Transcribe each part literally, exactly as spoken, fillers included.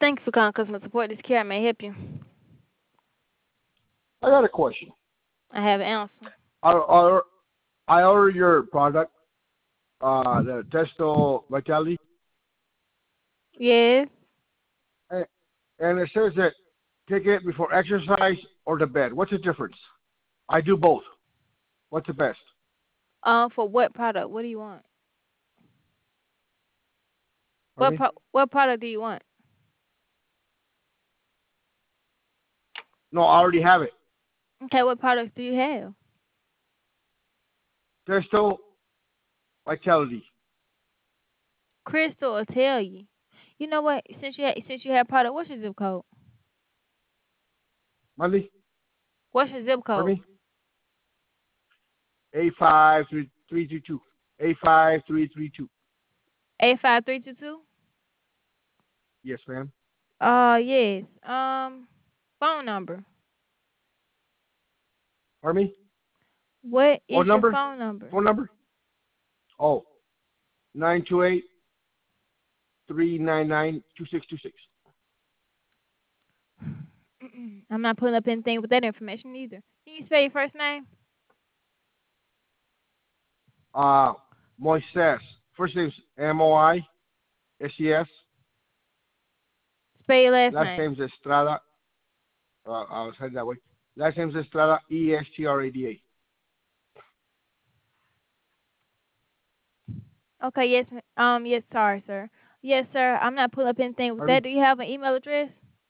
Thank you for calling customer support. This is Kara. May I help you? I got a question. I have an answer. I, I, I order your product, uh, the Testo Vitality, Yes. and, and it says that take it before exercise or the bed. What's the difference? I do both. What's the best? Um, for what product? What do you want? What Pardon me? pro- what product do you want? No, I already have it. Okay, what products do you have? Testo Vitality. Crystal will tell you. You know what? Since you ha- since you have product, what's your zip code? Monday? What's your zip code? Pardon me? A five three three three two. A five three three two. Eight five three two two. Yes, ma'am. Uh, yes. Um, phone number. Pardon me? What is Phone your number? phone number? Phone number? Oh, nine two eight three nine nine two six two six. I'm not pulling up anything with that information either. Can you spell your first name? Uh, Moises. First name's M O I S E S. Spell your last Last name. name's Estrada. Uh, I was headed that way. Last name's Estrada. E S T R A D A. Okay, yes, ma- um, yes, sorry, sir. Yes, sir. I'm not pulling up anything with Pardon that. me? Do you have an email address?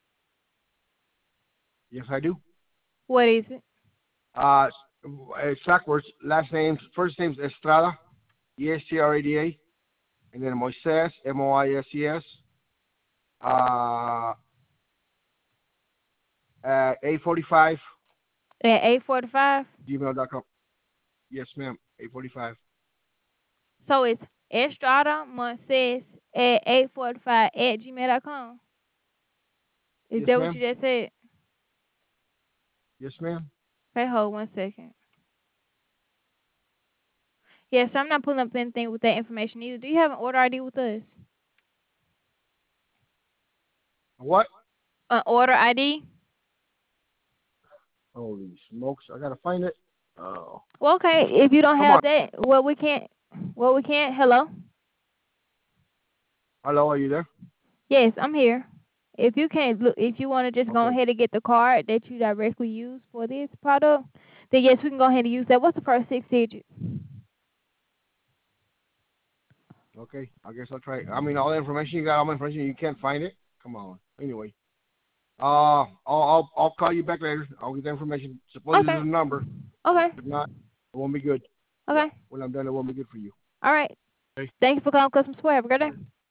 Yes, I do. What is it? Uh, it's backwards. Last name's first name's Estrada. E S T R A D A. And then Moises. M O I S E S. Uh, at eight forty-five At eight forty-five. gmail dot com. Yes, ma'am. eight forty-five. So it's Estrada Montes at eight forty-five at gmail dot com. Is Yes, that what ma'am. you just said? Yes, ma'am. Okay, hold one second. Yes, I'm not pulling up anything with that information either. Do you have an order I D with us? What? An order I D? Holy smokes! I gotta find it. Oh, Well, okay. If you don't come on. have that, well, we can't. Well, we can't. Hello. Hello, are you there? Yes, I'm here. If you can't look, if you want to just go Okay. ahead and get the card that you directly use for this product, then yes, we can go ahead and use that. What's the first six digits? Okay. I guess I'll try. I mean, all the information you got, all the information you can't find it. Come on. Anyway, uh, I'll I'll I'll call you back later. I'll get the information. Suppose this Okay. is a number. Okay. If not, it won't be good. Yeah. Okay. When I'm done, it won't be good for you. All right. Okay. Thank you for calling customer support. Have a good day.